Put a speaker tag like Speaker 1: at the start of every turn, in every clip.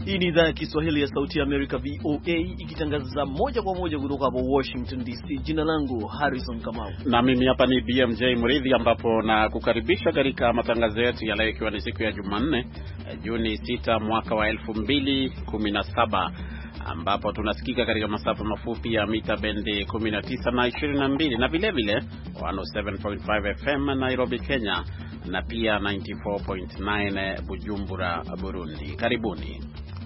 Speaker 1: Hii ni idhaa ya Kiswahili ya Sauti ya Amerika, VOA, ikitangaza moja kwa moja kutoka hapa Washington DC. Jina langu Harrison Kamau.
Speaker 2: Na mimi hapa ni BMJ Mridhi, ambapo na kukaribisha katika matangazo yetu ya leo, ikiwa ni siku ya Jumanne, Juni 6 mwaka wa 2017, ambapo tunasikika katika masafa mafupi ya mita bendi 19 na 22 na vile vile 107.5 FM Nairobi, Kenya, na pia 94.9 Bujumbura, Burundi. Karibuni.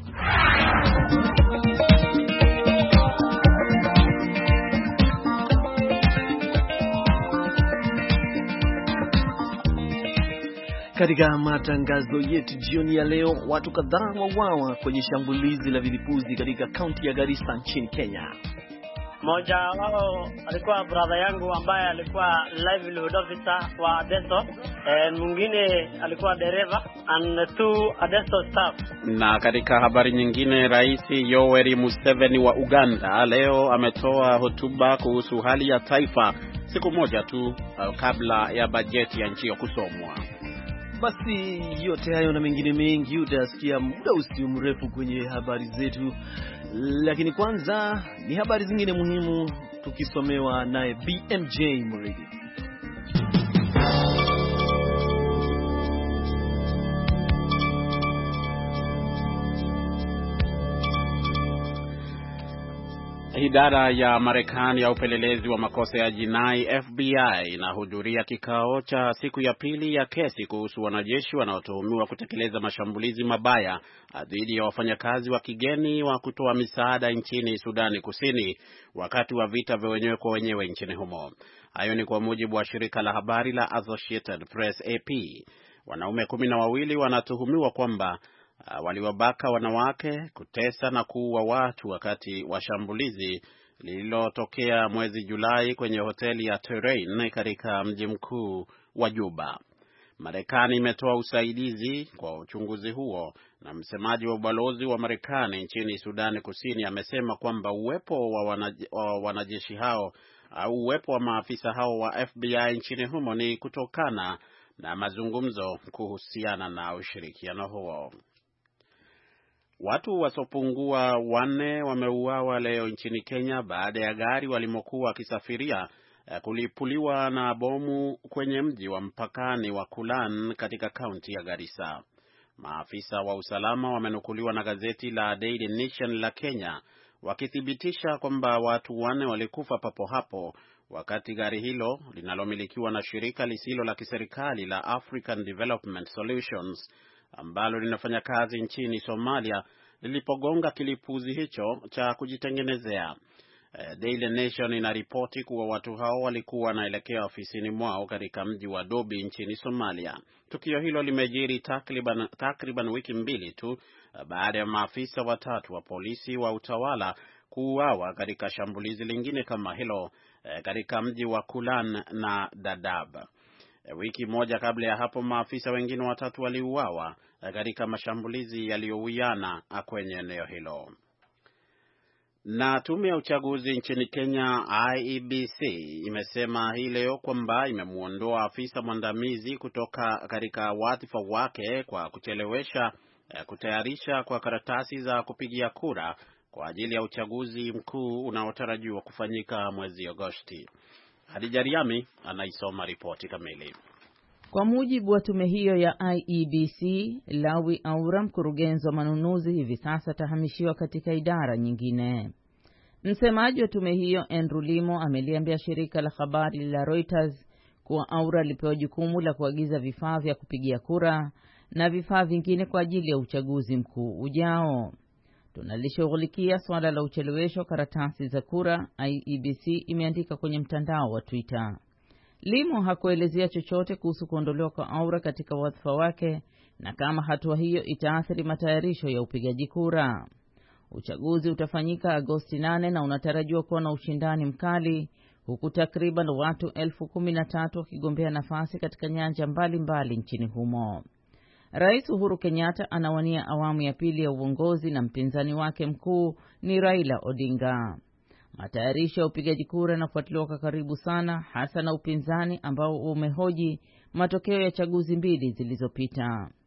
Speaker 1: Katika matangazo yetu jioni ya leo, watu kadhaa wauawa kwenye shambulizi la vilipuzi katika kaunti ya Garissa nchini Kenya.
Speaker 3: Mmoja wao alikuwa brother yangu ambaye alikuwa livelihood officer wa Adesso, mwingine alikuwa dereva and two Adesso staff.
Speaker 2: Na katika habari nyingine, Rais Yoweri Museveni wa Uganda leo ametoa hotuba kuhusu hali ya taifa siku moja tu kabla ya bajeti ya nchi hiyo kusomwa.
Speaker 1: Basi yote hayo na mengine mengi utasikia muda usio mrefu kwenye habari zetu, lakini kwanza ni habari zingine muhimu tukisomewa naye BMJ Muridi.
Speaker 2: Idara ya Marekani ya upelelezi wa makosa ya jinai FBI inahudhuria kikao cha siku ya pili ya kesi kuhusu wanajeshi wanaotuhumiwa kutekeleza mashambulizi mabaya dhidi ya wafanyakazi wa kigeni wa kutoa misaada nchini Sudani Kusini wakati wa vita vya wenyewe kwa wenyewe nchini humo. Hayo ni kwa mujibu wa shirika la habari la Associated Press AP. Wanaume 12 wanatuhumiwa kwamba waliwabaka wanawake, kutesa na kuua watu wakati wa shambulizi lililotokea mwezi Julai kwenye hoteli ya Terrain katika mji mkuu wa Juba. Marekani imetoa usaidizi kwa uchunguzi huo, na msemaji wa ubalozi wa Marekani nchini Sudani Kusini amesema kwamba uwepo wa wanajeshi hao au uwepo wa maafisa hao wa FBI nchini humo ni kutokana na mazungumzo kuhusiana na ushirikiano huo. Watu wasiopungua 4 wameuawa leo nchini Kenya baada ya gari walimokuwa wakisafiria kulipuliwa na bomu kwenye mji wa mpakani wa Kulan katika kaunti ya Garissa. Maafisa wa usalama wamenukuliwa na gazeti la Daily Nation la Kenya wakithibitisha kwamba watu 4 walikufa papo hapo wakati gari hilo linalomilikiwa na shirika lisilo la kiserikali la African Development Solutions ambalo linafanya kazi nchini Somalia lilipogonga kilipuzi hicho cha kujitengenezea. Daily Nation inaripoti kuwa watu hao walikuwa wanaelekea ofisini mwao katika mji wa Dobi nchini Somalia. Tukio hilo limejiri takriban wiki mbili tu baada ya maafisa 3 wa polisi wa utawala kuuawa katika shambulizi lingine kama hilo katika mji wa Kulan na Dadaab. Wiki moja kabla ya hapo, maafisa wengine 3 waliuawa katika mashambulizi yaliyowiana kwenye eneo hilo. Na tume ya uchaguzi nchini Kenya IEBC imesema hii leo kwamba imemuondoa afisa mwandamizi kutoka katika wadhifa wake kwa kuchelewesha kutayarisha kwa karatasi za kupigia kura kwa ajili ya uchaguzi mkuu unaotarajiwa kufanyika mwezi Agosti. Hadija Riami anaisoma ripoti kamili.
Speaker 4: Kwa mujibu wa tume hiyo ya IEBC, Lawi Aura, mkurugenzi wa manunuzi, hivi sasa atahamishiwa katika idara nyingine. Msemaji wa tume hiyo Andrew Limo ameliambia shirika la habari la Reuters kuwa Aura alipewa jukumu la kuagiza vifaa vya kupigia kura na vifaa vingine kwa ajili ya uchaguzi mkuu ujao. Tunalishughulikia swala la uchelewesho karatasi za kura, IEBC imeandika kwenye mtandao wa Twitter. Limo hakuelezea chochote kuhusu kuondolewa kwa Aura katika wadhifa wake na kama hatua hiyo itaathiri matayarisho ya upigaji kura. Uchaguzi utafanyika Agosti 8 na unatarajiwa kuwa na ushindani mkali, huku takriban watu 13,000 wakigombea nafasi katika nyanja mbalimbali nchini humo. Rais Uhuru Kenyatta anawania awamu ya pili ya uongozi na mpinzani wake mkuu ni Raila Odinga. Matayarisho ya upigaji kura yanafuatiliwa kwa karibu sana, hasa na upinzani ambao umehoji matokeo ya chaguzi mbili zilizopita.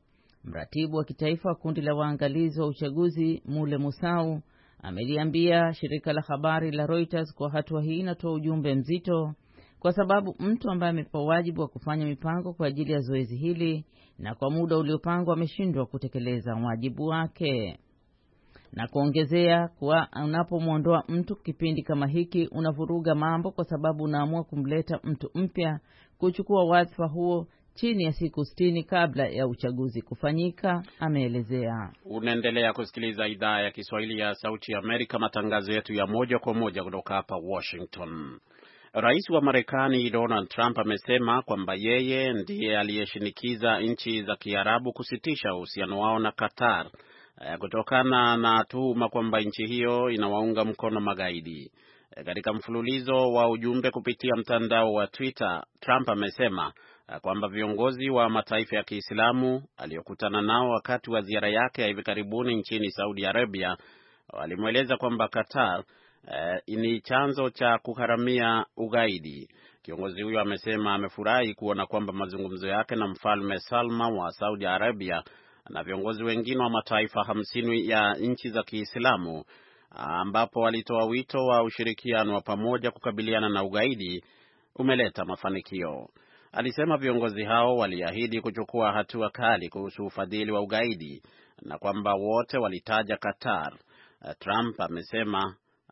Speaker 4: Mratibu wa kitaifa wa kundi la waangalizi wa uchaguzi Mule Musau ameliambia shirika la habari la Reuters kwa hatua hii inatoa ujumbe mzito kwa sababu mtu ambaye amepewa wajibu wa kufanya mipango kwa ajili ya zoezi hili na kwa muda uliopangwa ameshindwa kutekeleza wajibu wake. Na kuongezea kuwa unapomwondoa mtu kipindi kama hiki unavuruga mambo kwa sababu unaamua kumleta mtu mpya kuchukua wadhifa huo chini ya siku 60 kabla ya uchaguzi kufanyika, ameelezea.
Speaker 2: Unaendelea kusikiliza idhaa ya Kiswahili ya Sauti ya Amerika, matangazo yetu ya moja kwa moja kutoka hapa Washington. Rais wa Marekani Donald Trump amesema kwamba yeye ndiye aliyeshinikiza nchi za Kiarabu kusitisha uhusiano wao na Qatar kutokana na tuhuma kwamba nchi hiyo inawaunga mkono magaidi. Katika mfululizo wa ujumbe kupitia mtandao wa Twitter, Trump amesema kwamba viongozi wa mataifa ya Kiislamu aliyokutana nao wakati wa ziara yake ya hivi karibuni nchini Saudi Arabia walimweleza kwamba Qatar ni chanzo cha kuharamia ugaidi. Kiongozi huyo amesema amefurahi kuona kwamba mazungumzo yake na Mfalme Salman wa Saudi Arabia na viongozi wengine wa mataifa 50 ya nchi za Kiislamu ambapo walitoa wito wa ushirikiano wa pamoja kukabiliana na ugaidi umeleta mafanikio. Alisema viongozi hao waliahidi kuchukua hatua kali kuhusu ufadhili wa ugaidi na kwamba wote walitaja Qatar. Trump amesema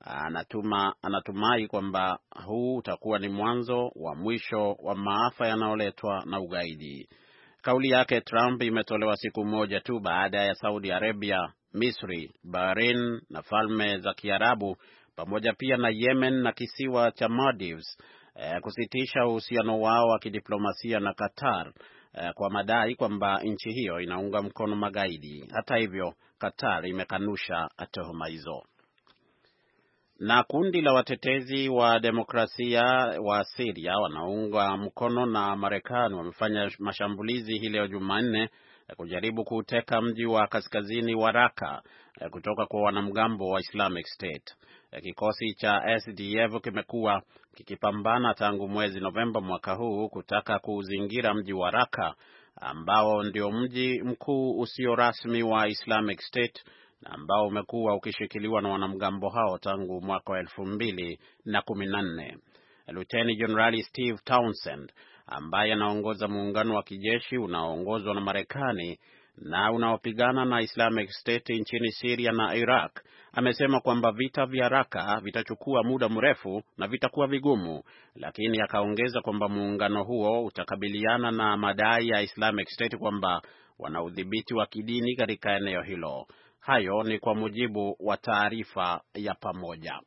Speaker 2: anatumai kwamba huu utakuwa ni mwanzo wa mwisho wa maafa yanayoletwa na ugaidi. Kauli yake Trump imetolewa siku moja tu baada ya Saudi Arabia, Misri, Bahrain na Falme za Kiarabu pamoja pia na Yemen na kisiwa cha Maldives kusitisha uhusiano wao wa kidiplomasia na Qatar kwa madai kwamba nchi hiyo inaunga mkono magaidi. Hata hivyo, Qatar imekanusha tuhuma hizo. Na kundi la watetezi wa demokrasia wa Syria wanaunga mkono na Marekani wamefanya mashambulizi hii leo Jumanne kujaribu kuteka mji wa kaskazini wa Raqqa kutoka kwa wanamgambo wa Islamic State. Kikosi cha SDF kimekuwa kikipambana tangu mwezi Novemba mwaka huu kutaka kuzingira mji wa Raqqa ambao ndio mji mkuu usio rasmi wa Islamic State na ambao umekuwa ukishikiliwa na wanamgambo hao tangu mwaka wa 2014. Lieutenant General Steve Townsend ambaye anaongoza muungano wa kijeshi unaoongozwa na Marekani na unaopigana na Islamic State nchini Syria na Iraq amesema kwamba vita vya Raqqa vitachukua muda mrefu na vitakuwa vigumu, lakini akaongeza kwamba muungano huo utakabiliana na madai ya Islamic State kwamba wana udhibiti wa kidini katika eneo hilo. Hayo ni kwa mujibu wa taarifa ya pamoja.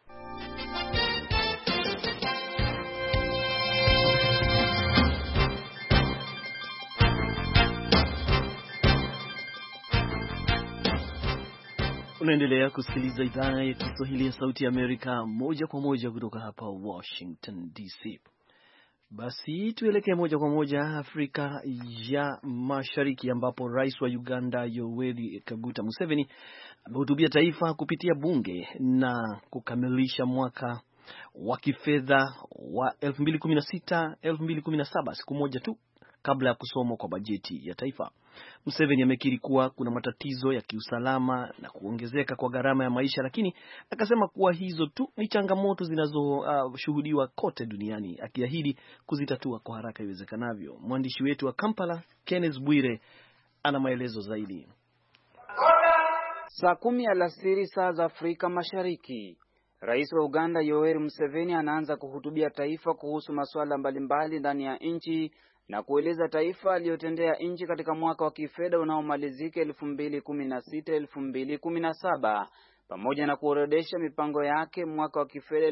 Speaker 1: Unaendelea kusikiliza idhaa ya Kiswahili ya Sauti ya Amerika moja kwa moja kutoka hapa Washington DC. Basi tuelekee moja kwa moja Afrika ya Mashariki ambapo Rais wa Uganda Yoweri Kaguta Museveni amehutubia taifa kupitia bunge na kukamilisha mwaka wa kifedha wa 2016-2017 siku moja tu kabla ya kusomwa kwa bajeti ya taifa. Museveni amekiri kuwa kuna matatizo ya kiusalama na kuongezeka kwa gharama ya maisha, lakini akasema kuwa hizo tu ni changamoto zinazoshuhudiwa kote duniani, akiahidi kuzitatua kwa haraka iwezekanavyo. Mwandishi wetu wa Kampala, Kenneth Bwire, ana maelezo zaidi.
Speaker 5: Saa 10 alasiri saa za Afrika Mashariki, Rais wa Uganda Yoweri Museveni anaanza kuhutubia taifa kuhusu masuala mbalimbali ndani ya nchi na kueleza taifa aliyotendea nchi katika mwaka wa kifedha unaomalizika 2016-2017 pamoja na kuorodesha mipango yake mwaka wa kifedha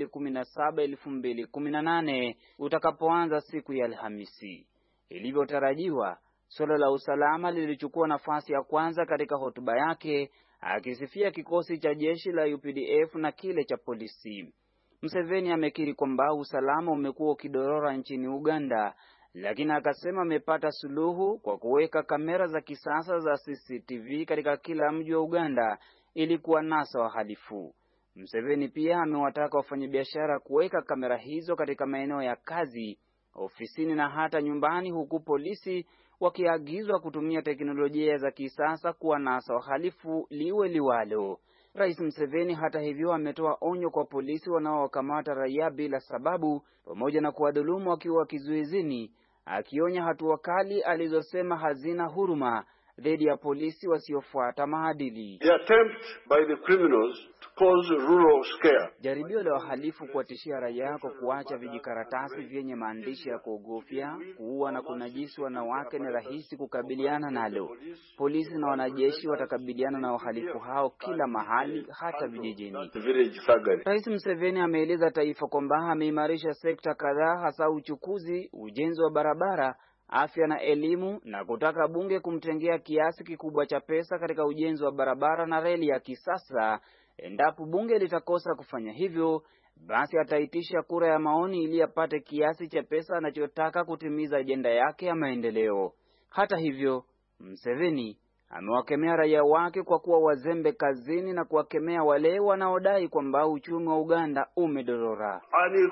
Speaker 5: 2017-2018 utakapoanza siku ya Alhamisi. Ilivyotarajiwa, suala la usalama lilichukua nafasi ya kwanza katika hotuba yake, akisifia kikosi cha jeshi la UPDF na kile cha polisi. Museveni amekiri kwamba usalama umekuwa ukidorora nchini Uganda, lakini akasema amepata suluhu kwa kuweka kamera za kisasa za CCTV katika kila mji wa Uganda ili kuwanasa wahalifu. Museveni pia amewataka wafanyabiashara kuweka kamera hizo katika maeneo ya kazi, ofisini na hata nyumbani, huku polisi wakiagizwa kutumia teknolojia za kisasa kuwanasa wahalifu liwe liwalo. Rais Museveni hata hivyo ametoa onyo kwa polisi wanaowakamata raia bila sababu pamoja na kuwadhulumu wakiwa kizuizini, akionya hatua kali alizosema hazina huruma dhidi ya polisi wasiofuata maadili.
Speaker 6: The attempt by the criminals to cause rural scare.
Speaker 5: Jaribio la wahalifu kuwatishia raia kwa kuacha vijikaratasi vyenye maandishi ya kuogofya, kuua na kunajisi wanawake ni rahisi kukabiliana nalo. Polisi na wanajeshi watakabiliana na wahalifu hao kila mahali, hata vijijini. Rais Museveni ameeleza taifa kwamba ameimarisha sekta kadhaa, hasa uchukuzi, ujenzi wa barabara, afya na elimu, na kutaka bunge kumtengea kiasi kikubwa cha pesa katika ujenzi wa barabara na reli ya kisasa. Endapo bunge litakosa kufanya hivyo, basi ataitisha kura ya maoni ili apate kiasi cha pesa anachotaka kutimiza ajenda yake ya maendeleo. Hata hivyo, Museveni amewakemea raia wake kwa kuwa wazembe kazini na kuwakemea wale wanaodai kwamba uchumi wa Uganda umedorora.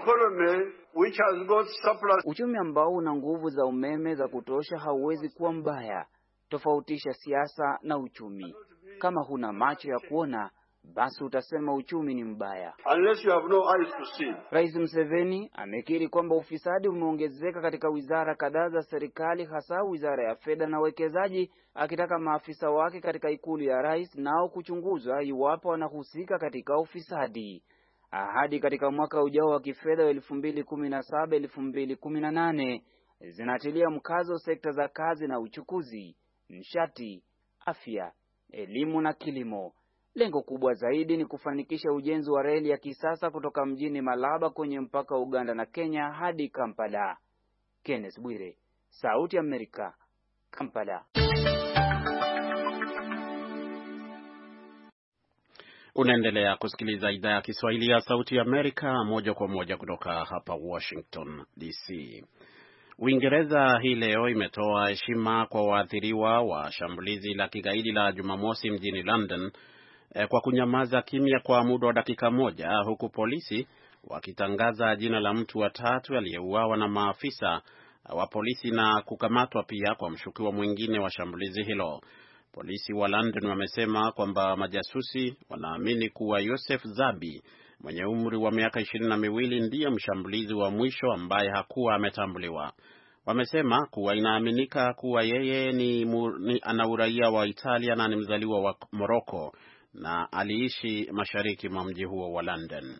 Speaker 5: Uchumi ambao una nguvu za umeme za kutosha hauwezi kuwa mbaya. Tofautisha siasa na uchumi. Kama huna macho ya kuona, basi utasema uchumi ni mbaya.
Speaker 6: Unless you have no eyes to see.
Speaker 5: Rais Museveni amekiri kwamba ufisadi umeongezeka katika wizara kadhaa za serikali, hasa wizara ya fedha na uwekezaji, akitaka maafisa wake katika ikulu ya rais nao kuchunguzwa iwapo wanahusika katika ufisadi. Ahadi katika mwaka ujao wa kifedha wa 2017-2018 zinatilia mkazo sekta za kazi na uchukuzi, nishati, afya, elimu na kilimo. Lengo kubwa zaidi ni kufanikisha ujenzi wa reli ya kisasa kutoka mjini Malaba kwenye mpaka wa Uganda na Kenya hadi Kampala. Kenneth Bwire, Sauti ya Amerika, Kampala.
Speaker 2: Unaendelea kusikiliza idhaa ya Kiswahili ya Sauti ya Amerika moja kwa moja kutoka hapa Washington DC. Uingereza hii leo imetoa heshima kwa waathiriwa wa shambulizi la kigaidi la Jumamosi mjini London kwa kunyamaza kimya kwa muda wa dakika moja, huku polisi wakitangaza jina la mtu wa tatu aliyeuawa na maafisa wa polisi na kukamatwa pia kwa mshukiwa mwingine wa shambulizi hilo. Polisi wa London wamesema kwamba majasusi wanaamini kuwa Yosef Zabi mwenye umri wa miaka 22 ndiye mshambulizi wa mwisho ambaye hakuwa ametambuliwa. Wamesema kuwa inaaminika kuwa yeye ana uraia wa Italia na ni mzaliwa wa Morocco na aliishi mashariki mwa mji huo wa London.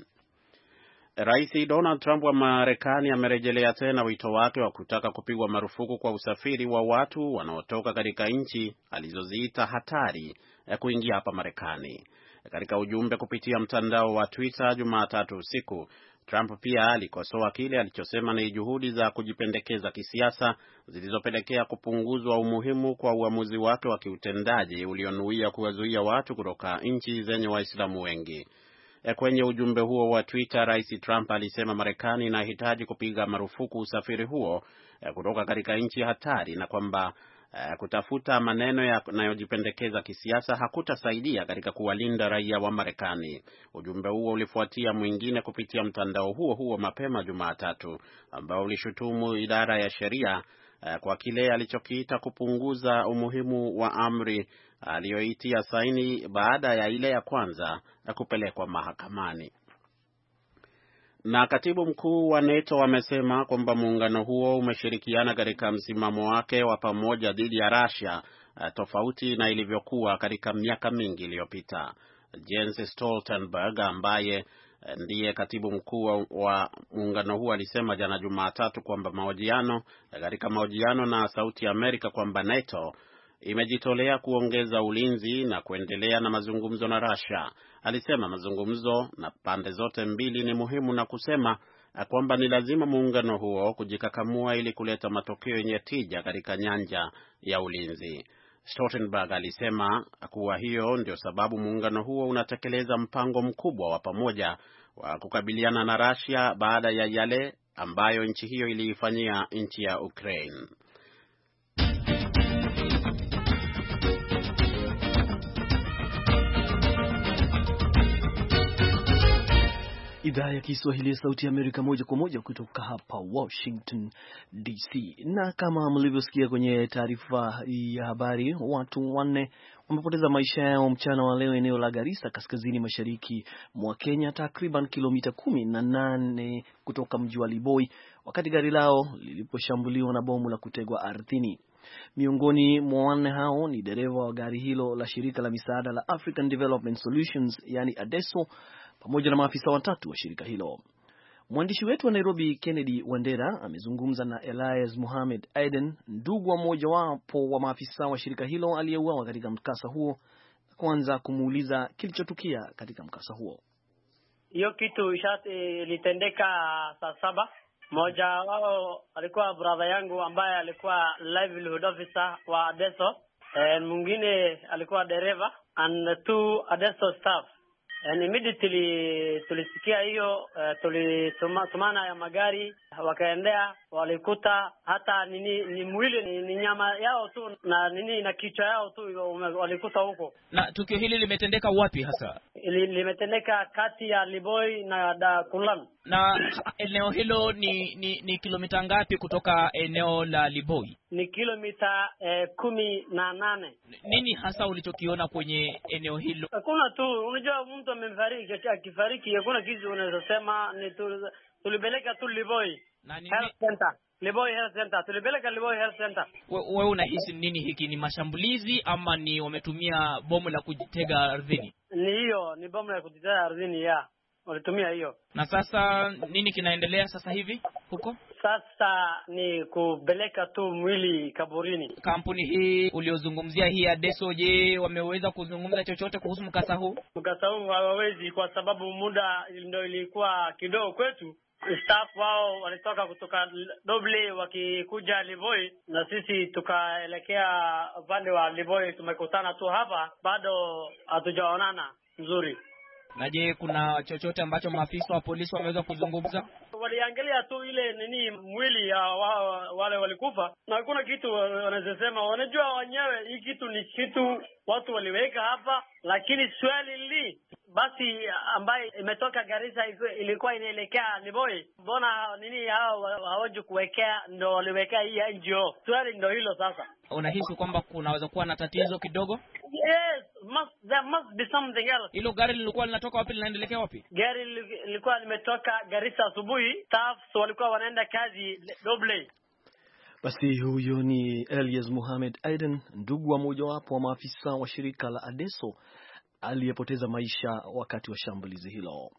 Speaker 2: Rais Donald Trump wa Marekani amerejelea tena wito wake wa kutaka kupigwa marufuku kwa usafiri wa watu wanaotoka katika nchi alizoziita hatari kuingia hapa Marekani. Katika ujumbe kupitia mtandao wa Twitter Jumatatu usiku, Trump pia alikosoa kile alichosema ni juhudi za kujipendekeza kisiasa zilizopelekea kupunguzwa umuhimu kwa uamuzi wake wa kiutendaji ulionuia kuwazuia watu kutoka nchi zenye Waislamu wengi. Kwenye ujumbe huo wa Twitter, Rais Trump alisema Marekani inahitaji kupiga marufuku usafiri huo kutoka katika nchi hatari na kwamba kutafuta maneno yanayojipendekeza kisiasa hakutasaidia katika kuwalinda raia wa Marekani. Ujumbe huo ulifuatia mwingine kupitia mtandao huo mapema Jumatatu ambao ulishutumu idara ya sheria kwa kile alichokiita kupunguza umuhimu wa amri aliyoitia saini baada ya ile ya kwanza kupelekwa mahakamani. Na katibu mkuu wa NATO amesema kwamba muungano huo umeshirikiana katika msimamo wake wa pamoja dhidi ya Russia, tofauti na ilivyokuwa katika miaka mingi iliyopita. Jens Stoltenberg ambaye ndiye katibu mkuu wa muungano huo alisema jana Jumatatu kwamba katika mahojiano na Sauti ya Amerika kwamba NATO imejitolea kuongeza ulinzi na kuendelea na mazungumzo na Russia. Alisema mazungumzo na pande zote mbili ni muhimu na kusema kwamba ni lazima muungano huo kujikakamua ili kuleta matokeo yenye tija katika nyanja ya ulinzi. Stoltenberg alisema kuwa hiyo ndio sababu muungano huo unatekeleza mpango mkubwa wa pamoja wa kukabiliana na Russia baada ya yale ambayo nchi hiyo iliifanyia nchi ya Ukraine.
Speaker 1: Idhaa ya Kiswahili ya Sauti ya Amerika, moja kwa moja kutoka hapa Washington DC. Na kama mlivyosikia kwenye taarifa ya habari, watu 4 wamepoteza maisha yao mchana wa leo eneo la Garissa, kaskazini mashariki mwa Kenya, takriban kilomita 18 kutoka mji wa Liboi, wakati gari lao liliposhambuliwa na bomu la kutegwa ardhini. Miongoni mwa 4 hao ni dereva wa gari hilo la shirika la misaada la African Development Solutions, yani ADESO, pamoja na maafisa 3 wa shirika hilo. Mwandishi wetu wa Nairobi Kennedy Wandera amezungumza na Elias Mohamed Aiden, ndugu wa mmoja wapo wa maafisa wa shirika hilo aliyeuawa katika mkasa huo, kwanza kumuuliza kilichotukia katika mkasa huo.
Speaker 3: Hiyo kitu ilitendeka saa 7. Mmoja wao alikuwa brother yangu ambaye alikuwa livelihood officer wa ADESO, mwingine alikuwa dereva and 2 ADESO staff. And immediately tulisikia hiyo, tulitumana ya magari wakaendea, walikuta hata ni mwili ni nyama yao tu na kichwa yao tu walikuta huko.
Speaker 7: Na tukio hili limetendeka wapi hasa?
Speaker 3: Limetendeka kati ya Liboi na Dakulan.
Speaker 7: Na eneo hilo ni kilomita ngapi kutoka eneo la Liboi?
Speaker 3: Ni kilomita 18.
Speaker 7: Nini hasa ulichokiona kwenye eneo hilo?
Speaker 3: Hakuna tu, unajua mtu akifariki hakuna kitu unaweza sema. Tulipeleka tu Liboi Health Center. Liboi Health Center. Tulipeleka Liboi Health Center.
Speaker 7: Wewe unahisi nini, hiki ni mashambulizi ama ni wametumia bomu la kujitega ardhini?
Speaker 3: Ni bomu la kujitega ardhini walitumia hiyo.
Speaker 7: Na sasa nini kinaendelea sasa hivi huko?
Speaker 3: Sasa ni kupeleka tu mwili kaburini.
Speaker 7: Kampuni hii uliozungumzia hii ADESO, je, wameweza kuzungumza chochote kuhusu mkasa huu?
Speaker 3: Mkasa huu hawawezi, kwa sababu muda ndio ilikuwa kidogo kwetu. Staff wao walitoka kutoka Doble wakikuja Liboi, na sisi tukaelekea upande wa Liboi. Tumekutana tu hapa, bado hatujaonana nzuri.
Speaker 7: Na je, kuna chochote ambacho maafisa wa polisi wameweza kuzungumza?
Speaker 3: Waliangalia tu ile mwili ya wale walikufa, na hakuna kitu wanasema. Wanajua wenyewe hii kitu ni kitu watu waliweka hapa, lakini swali basi ambaye imetoka Garissa ilikuwa inaelekea Liboi, mbona hao hawaje kuwekea, ndo waliwekea hii NGO? Swali ndo hilo sasa.
Speaker 7: Unahisi kwamba kunaweza kuwa na tatizo kidogo?
Speaker 3: Yes, there must be something else.
Speaker 7: Hilo gari lilikuwa linatoka wapi, linaendelea wapi?
Speaker 3: Gari lilikuwa limetoka Garissa asubuhi, staff walikuwa wanaenda kazi Doble.
Speaker 1: Basi huyo ni Elias Mohamed Aiden, ndugu wa mmoja wapo wa maafisa wa shirika la ADESO aliyepoteza maisha wakati wa shambulizi hilo.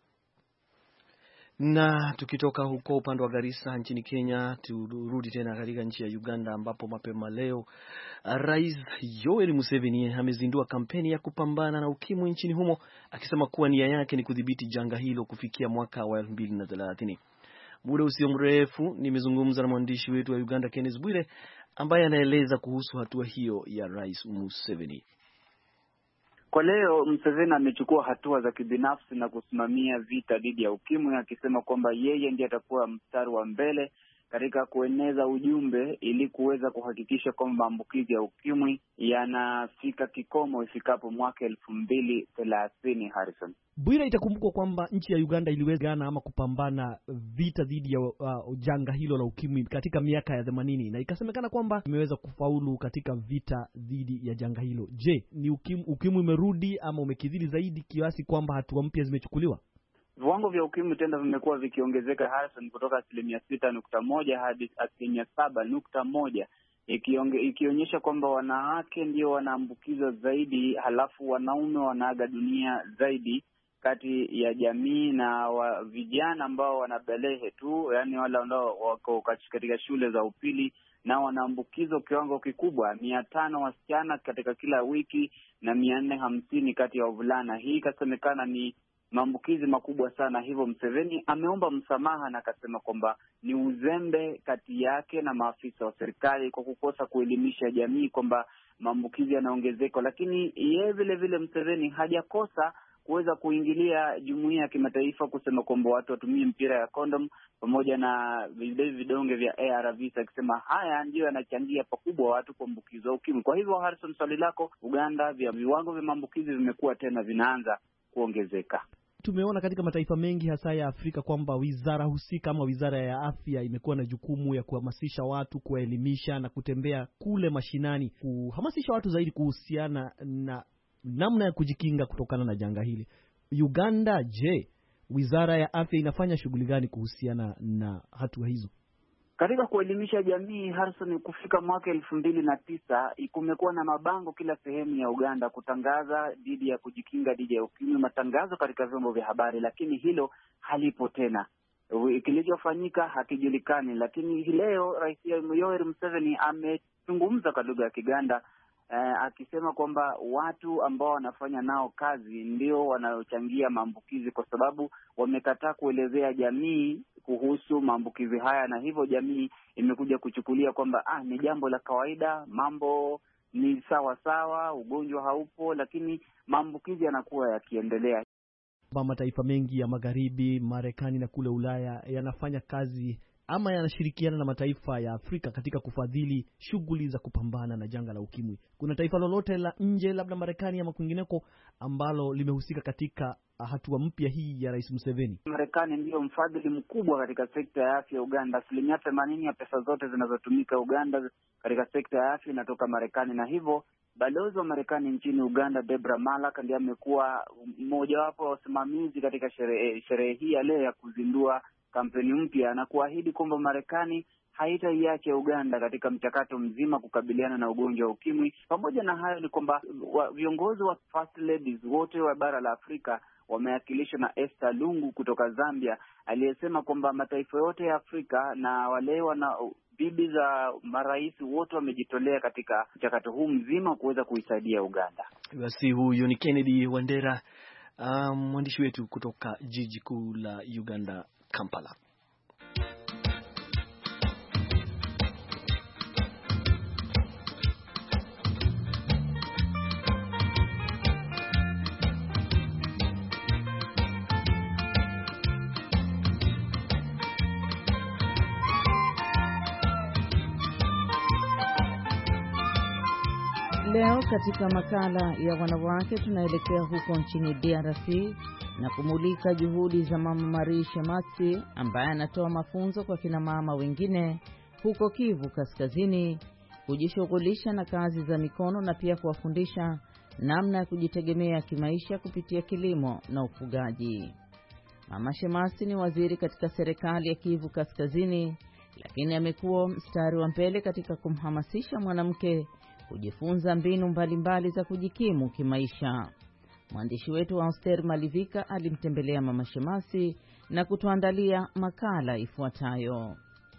Speaker 1: Na tukitoka huko upande wa Garissa nchini Kenya, turudi tena katika nchi ya Uganda, ambapo mapema leo Rais Yoweri Museveni amezindua kampeni ya kupambana na ukimwi nchini humo, akisema kuwa nia yake ni kudhibiti janga hilo kufikia mwaka wa 2030. Muda usio mrefu nimezungumza na mwandishi wetu wa Uganda Kenneth Bwire, ambaye anaeleza kuhusu hatua hiyo ya Rais Museveni.
Speaker 5: Kwa leo Museveni amechukua hatua za kibinafsi na kusimamia vita dhidi ya ukimwi, akisema kwamba yeye ndiye atakuwa mstari wa mbele katika kueneza ujumbe ili kuweza kuhakikisha kwamba maambukizi ya ukimwi yanafika kikomo ifikapo mwaka 2030. Harrison
Speaker 8: Bwira, itakumbukwa kwamba nchi ya Uganda iliweza ama kupambana vita dhidi ya janga hilo la ukimwi katika miaka ya 80, na ikasemekana kwamba imeweza kufaulu katika vita dhidi ya janga hilo. Je, ni ukimwi umerudi ama umekidhiri zaidi kiasi kwamba hatua mpya zimechukuliwa?
Speaker 5: Viwango vya ukimwi tena vimekuwa vikiongezeka, Harrison, kutoka 6.1 hadi 7.1, ikionyesha kwamba wanawake ndio wanaambukizwa zaidi, halafu wanaume wanaaga dunia zaidi kati ya jamii na vijana ambao wanabalehe tu, yani wale ambao wako katika shule za upili, na wanaambukizwa kiwango kikubwa, 500 wasichana katika kila wiki na 450 kati ya wavulana. Hii ikasemekana ni maambukizi makubwa sana. Hivyo Museveni ameomba msamaha na akasema kwamba ni uzembe kati yake na maafisa wa serikali kwa kukosa kuelimisha jamii kwamba maambukizi yanaongezeka. Lakini yeye vile Museveni hajakosa kuweza kuingilia jumuiya ya kimataifa kusema kwamba watu watumie mpira ya condom pamoja na vidonge vya ARVs, akisema haya ndio yanachangia pakubwa watu kuambukizwa ukimwi. Kwa hivyo Harrison, swali lako, Uganda viwango vya maambukizi vimekuwa tena vinaanza kuongezeka.
Speaker 8: tumeona katika mataifa mengi hasa ya Afrika kwamba wizara husika ama wizara ya afya imekuwa na jukumu ya kuhamasisha watu, kuelimisha na kutembea kule mashinani, kuhamasisha watu zaidi kuhusiana na namna ya kujikinga kutokana na janga hili. Uganda, je, wizara ya afya inafanya shughuli gani kuhusiana na hatua hizo?
Speaker 5: Katika kuelimisha jamii, Harrison, kufika mwaka 2009 kumekuwa na mabango kila sehemu ya Uganda kutangaza dhidi ya kujikinga dhidi ya ukimwi, matangazo katika vyombo vya habari, lakini hilo halipo tena. Kilichofanyika hakijulikani, lakini leo Rais Yoweri Museveni amezungumza kwa lugha ya Kiganda akisema kwamba watu ambao wanafanya nao kazi ndio wanaochangia maambukizi, kwa sababu wamekataa kuelezea jamii kuhusu maambukizi haya, na hivyo jamii imekuja kuchukulia kwamba ni jambo la kawaida, mambo ni sawa sawa, ugonjwa haupo, lakini maambukizi yanakuwa yakiendelea.
Speaker 8: Mataifa mengi ya magharibi, Marekani na kule Ulaya yanafanya kazi ama yanashirikiana na mataifa ya Afrika katika kufadhili shughuli za kupambana na janga la ukimwi. Kuna taifa lolote la nje, labda Marekani ama kwingineko, ambalo limehusika katika hatua mpya hii ya Rais Museveni?
Speaker 5: Marekani ndiyo mfadhili mkubwa katika sekta ya afya Uganda. 80% ya pesa zote zinazotumika Uganda katika sekta ya afya inatoka Marekani, na hivyo balozi wa Marekani nchini Uganda Debra Malak ndiye amekuwa mmojawapo wa wasimamizi katika sherehe hii ya leo ya kuzindua kampeni mpya na kuahidi kwamba Marekani haitaiacha Uganda katika mchakato mzima kukabiliana na ugonjwa wa ukimwi. Pamoja na hayo ni kwamba viongozi wa First Ladies wote wa bara la Afrika wamewakilishwa na Esther Lungu kutoka Zambia, aliyesema kwamba mataifa yote ya Afrika na wale wana bibi za marais wote wamejitolea katika mchakato huu mzima kuweza kuisaidia Uganda.
Speaker 1: Basi huyu ni Kennedy Wandera, mwandishi wetu kutoka jiji kuu la Uganda, Kampala.
Speaker 4: Leo katika makala ya wanawake tunaelekea huko nchini DRC na kumulika juhudi za Mama Marie Shematsi ambaye anatoa mafunzo kwa kina mama wengine huko Kivu Kaskazini kujishughulisha na kazi za mikono na pia kuwafundisha namna ya kujitegemea kimaisha kupitia kilimo na ufugaji. Mama Shematsi ni waziri katika serikali ya Kivu Kaskazini, lakini amekuwa mstari wa mbele katika kumhamasisha mwanamke kujifunza mbinu mbalimbali za kujikimu kimaisha. Mwandishi wetu wa Auster Malivika alimtembelea Mama Shematsi na kutuandalia makala ifuatayo.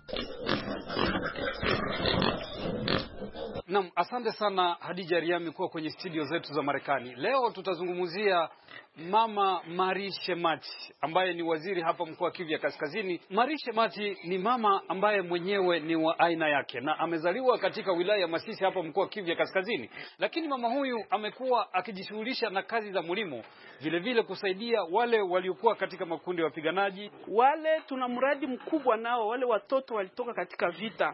Speaker 9: Naam, asante sana Hadija Riami kuwa kwenye studio zetu za Marekani. Leo tutazungumzia Mama Marie Shematsi ambaye ni waziri hapa mkoa wa Kivu Kaskazini. Marie Shematsi ni mama ambaye mwenyewe ni wa aina yake na amezaliwa katika wilaya ya Masisi hapa mkoa wa Kivu Kaskazini. Lakini mama huyu amekuwa akijishughulisha na kazi za mlimo, vile vile kusaidia wale waliokuwa katika makundi ya wapiganaji.
Speaker 10: Wale tuna mradi mkubwa nao, wale watoto walitoka katika vita.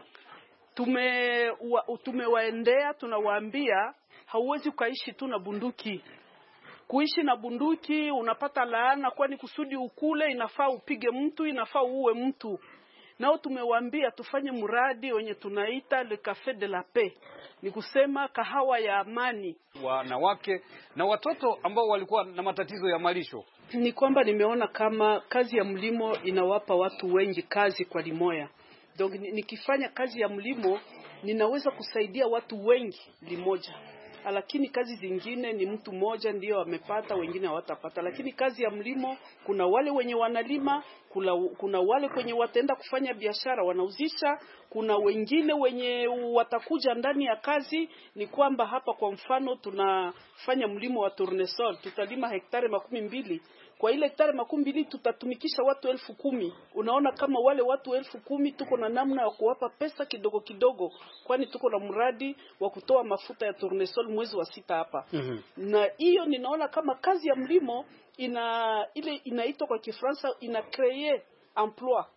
Speaker 10: Tumewaendea, tunawaambia hauwezi ukaishi tu na bunduki. Kuishi na bunduki unapata laana, kwani kusudi ukule inafaa upige mtu, inafaa uue mtu. Nao tumewaambia tufanye mradi wenye tunaita le café de la paix. Ni kusema kahawa ya amani.
Speaker 9: Wanawake na watoto ambao walikuwa na matatizo ya malisho.
Speaker 10: Ni kwamba nimeona kama kazi ya mlimo inawapa watu wengi kazi kwa limoya. Donc nikifanya kazi ya mlimo ninaweza kusaidia watu wengi limoja. Lakini kazi zingine ni mtu mmoja ndio amepata, wengine hawatapata. Lakini kazi ya mlimo kuna wale wenye wanalima, kuna wale kwenye wataenda kufanya biashara wanauzisha, kuna wengine wenye watakuja ndani ya kazi. Ni kwamba hapa kwa mfano tunafanya mlimo wa tournesol, tutalima hektari 12. Kwa ile hektari 12 tutatumikisha watu 10,000. Unaona kama wale watu 10,000 tuko na namna ya kuwapa pesa kidogo kidogo, kwani tuko na mradi wa kutoa mafuta ya tournesol mwezi wa 6 hapa. Na hiyo ninaona kama kazi ya mlimo inaitwa kwa Kifaransa ina créer emploi.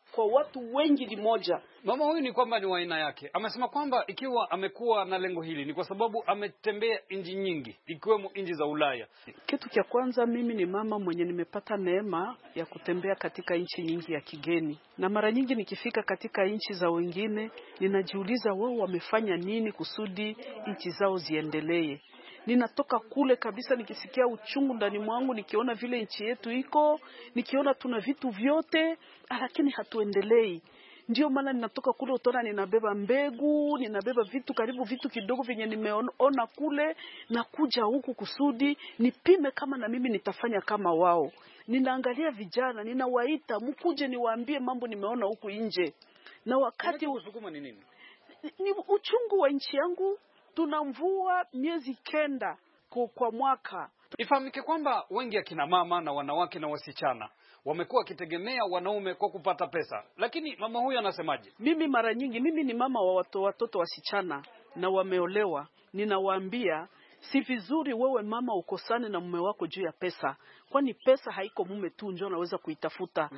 Speaker 10: kwa watu wengi limoja.
Speaker 9: Mama huyu ni kwamba ni wa aina yake. Amesema kwamba ikiwa amekuwa na lengo hili ni kwa sababu ametembea nchi nyingi ikiwemo nchi za Ulaya.
Speaker 10: Kitu cha kwanza, mimi ni mama mwenye nimepata neema ya kutembea katika nchi nyingi ya kigeni, na mara nyingi nikifika katika nchi za wengine ninajiuliza wao wamefanya nini kusudi nchi zao ziendelee. Ninatoka kule kabisa nikisikia uchungu ndani mwangu, nikiona vile nchi yetu iko, nikiona tuna vitu vyote lakini hatuendelei. Ndio maana ninatoka kule, utaona ninabeba mbegu, ninabeba vitu karibu vitu kidogo vyenye nimeona kule, na kuja huku kusudi nipime kama na mimi nitafanya kama wao. Ninaangalia vijana, ninawaita mkuje niwaambie mambo nimeona huku nje. Na wakati
Speaker 9: usukuma ni nini?
Speaker 10: Ni uchungu wa nchi yangu. Tuna mvua miezi 9 kwa mwaka.
Speaker 9: Ifahamike kwamba wengi akina mama na wanawake na wasichana wamekuwa wakitegemea wanaume kwa kupata pesa. Lakini mama huyu anasemaje?
Speaker 10: Mimi mara nyingi, mimi ni mama wa watoto wasichana na wameolewa. Ninawaambia si vizuri wewe mama ukosane na mume wako juu ya pesa. Kwani pesa haiko mume tu ndio anaweza kuitafuta,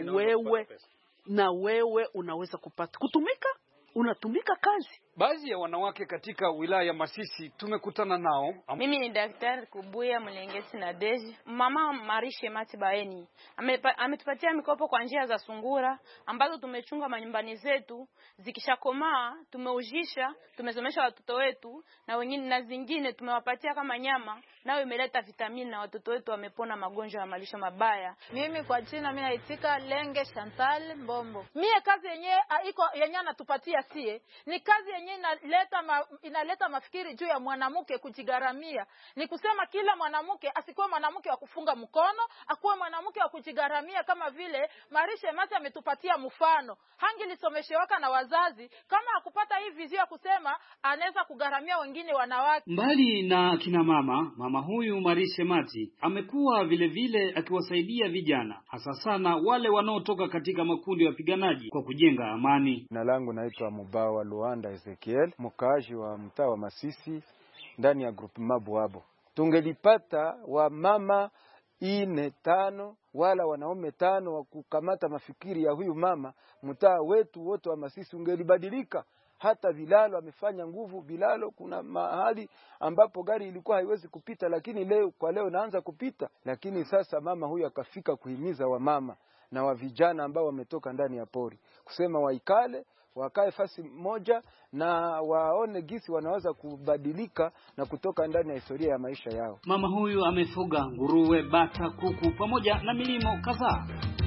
Speaker 10: na wewe unaweza kupata kutumika, unatumika kazi.
Speaker 9: Baadhi ya wanawake katika wilaya ya Masisi tumekutana nao.
Speaker 11: Mimi ni Daktari Kubuya Mlengesi na Deji. Mama Marishe Mati Baeni ametupatia mikopo kwa njia za sungura ambazo tumechunga manyumbani zetu, zikishakomaa tumeujisha, tumesomesha watoto wetu, na wengine na zingine tumewapatia kama nyama, nao imeleta vitamini na watoto wetu wamepona magonjwa ya malisho mabaya.
Speaker 12: Mimi kwa jina mimi naitika Lenge Chantal Mbombo. Mie kazi yenyewe iko yenyewe anatupatia sie ni kazi yenyewe inaleta mafikiri juu ya mwanamke kujigaramia. Ni kusema kila mwanamke asikuwe mwanamke wa kufunga mkono, akuwe mwanamke wa kujigaramia, kama vile Marisha Mati ametupatia mfano. Hangilisomeshewaka na wazazi kama hakupata hii vizio ya kusema anaweza kugaramia wengine wanawake.
Speaker 13: Mbali na kina mama huyu Marisha Mati amekuwa vile akiwasaidia vijana, hasa sana wale wanaotoka katika makundi ya wapiganaji kwa kujenga amani.
Speaker 14: Jina langu naitwa Mubawa Luanda Ezekiel, mkaaji wa mtaa wa Masisi ndani ya grupu Mabuabo. Tungelipata wa mama 4-5 wala wanaume 5 wa kukamata mafikiri ya huyu mama, mtaa wetu wote wa Masisi ungelibadilika. Hata Bilalo amefanya nguvu. Bilalo kuna mahali ambapo gari ilikuwa haiwezi kupita, lakini leo naanza kupita. Lakini sasa mama huyu akafika kuhimiza wa mama na wa vijana ambao wametoka ndani ya pori kusema wakae fasi moja na waone gisi wanaweza kubadilika na kutoka ndani ya historia ya maisha yao.
Speaker 13: Mama huyu amefuga nguruwe, bata, kuku pamoja na milimo kadhaa.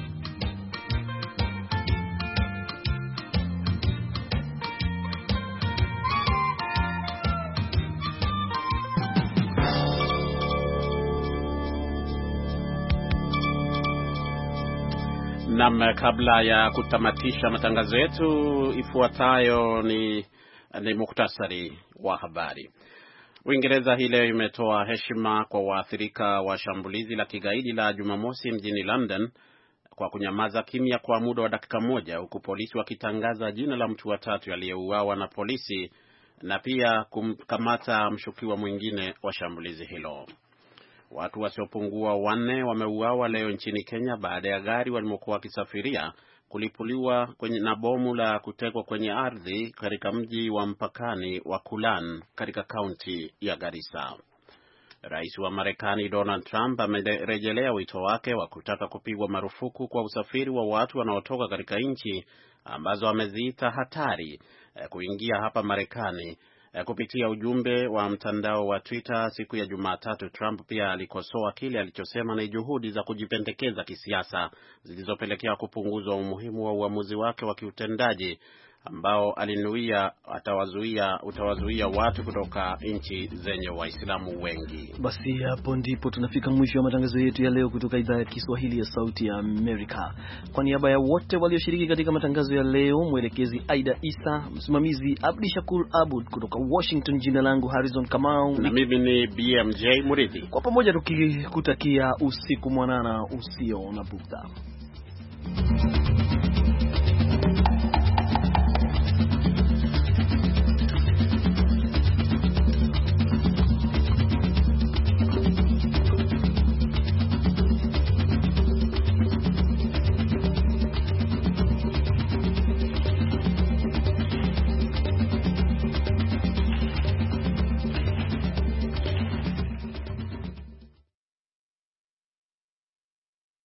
Speaker 2: Na kabla ya kutamatisha matangazo yetu, ifuatayo ni muhtasari wa habari. Uingereza hii leo imetoa heshima kwa waathirika wa shambulizi la kigaidi la Jumamosi mjini London kwa kunyamaza kimya kwa muda wa dakika 1, huku polisi wakitangaza jina la mtu wa 3 aliyeuawa na polisi na pia kumkamata mshukiwa mwingine wa shambulizi hilo. Watu wasiopungua 4 wameuawa leo nchini Kenya baada ya gari walimokuwa wakisafiria kulipuliwa na bomu la kutekwa kwenye ardhi katika mji wa mpakani wa Kulan katika kaunti ya Garissa. Rais wa Marekani Donald Trump amerejelea wito wake wa kutaka kupigwa marufuku kwa usafiri wa watu wanaotoka katika nchi ambazo ameziita hatari kuingia hapa Marekani. Kupitia ujumbe wa mtandao wa Twitter siku ya Jumatatu, Trump pia alikosoa kile alichosema ni juhudi za kujipendekeza kisiasa zilizopelekea kupunguzwa umuhimu wa uamuzi wake wa kiutendaji ambao alinuia utawazuia watu kutoka nchi zenye Waislamu wengi.
Speaker 1: Basi hapo ndipo tunafika mwisho wa matangazo yetu ya leo kutoka idhaa ya Kiswahili ya Sauti ya Amerika. Kwa niaba ya wote walioshiriki katika matangazo ya leo, mwelekezi Aida Isa, msimamizi Abdi Shakur Abud kutoka Washington, jina langu Harrison Kamau
Speaker 2: na mimi ni BMJ Muridhi.
Speaker 1: Kwa pamoja tukikutakia usiku mwanana usio na bughudha.